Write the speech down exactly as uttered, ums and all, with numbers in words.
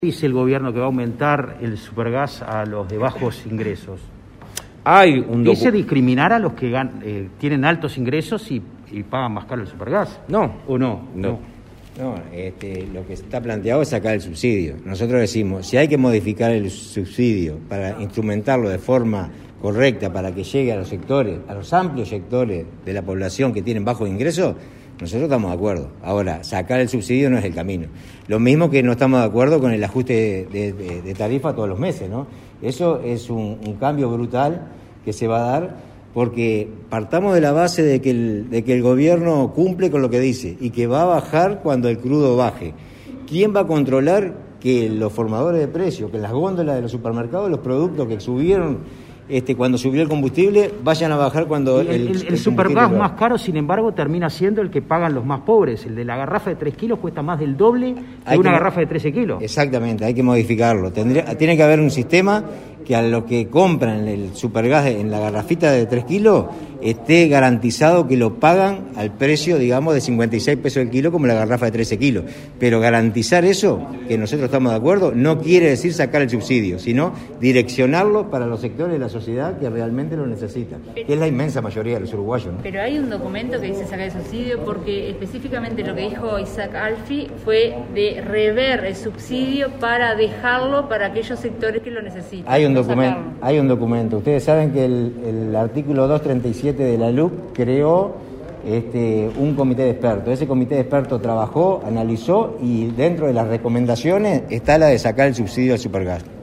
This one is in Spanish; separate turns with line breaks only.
Dice el gobierno que va a aumentar el supergas a los de bajos ingresos.
Hay un docu-
¿Dice discriminar a los que gan- eh, tienen altos ingresos y, y pagan más caro el supergas?
No.
¿O no?
No.
No, este, lo que está planteado es sacar el subsidio. Nosotros decimos, si hay que modificar el subsidio para instrumentarlo de forma correcta para que llegue a los sectores, a los amplios sectores de la población que tienen bajos ingresos, nosotros estamos de acuerdo. Ahora, sacar el subsidio no es el camino. Lo mismo que no estamos de acuerdo con el ajuste de, de, de tarifa todos los meses, ¿no? Eso es un, un cambio brutal que se va a dar porque partamos de la base de que, el, de que el gobierno cumple con lo que dice y que va a bajar cuando el crudo baje. ¿Quién va a controlar que los formadores de precios, que las góndolas de los supermercados, los productos que subieron Este, cuando subió el combustible, vayan a bajar cuando
el, el, el, el supergas más caro, sin embargo, termina siendo el que pagan los más pobres? El de la garrafa de tres kilos cuesta más del doble que una que, garrafa de trece kilos.
Exactamente, hay que modificarlo. Tendría, tiene que haber un sistema que a los que compran el supergas en la garrafita de tres kilos esté garantizado que lo pagan al precio, digamos, de cincuenta y seis pesos el kilo como la garrafa de trece kilos. Pero garantizar eso, que nosotros estamos de acuerdo, no quiere decir sacar el subsidio, sino direccionarlo para los sectores de la sociedad que realmente lo necesitan, que es la inmensa mayoría de los uruguayos, ¿no?
Pero hay un documento que dice sacar el subsidio porque específicamente lo que dijo Isaac Alfi fue de rever el subsidio para dejarlo para aquellos sectores que lo necesitan.
Hay un
no
documento,
sacarlo.
hay un documento. Ustedes saben que el, el artículo doscientos treinta y siete de la L U C creó este, un comité de expertos. Ese comité de expertos trabajó, analizó y dentro de las recomendaciones está la de sacar el subsidio al supergas.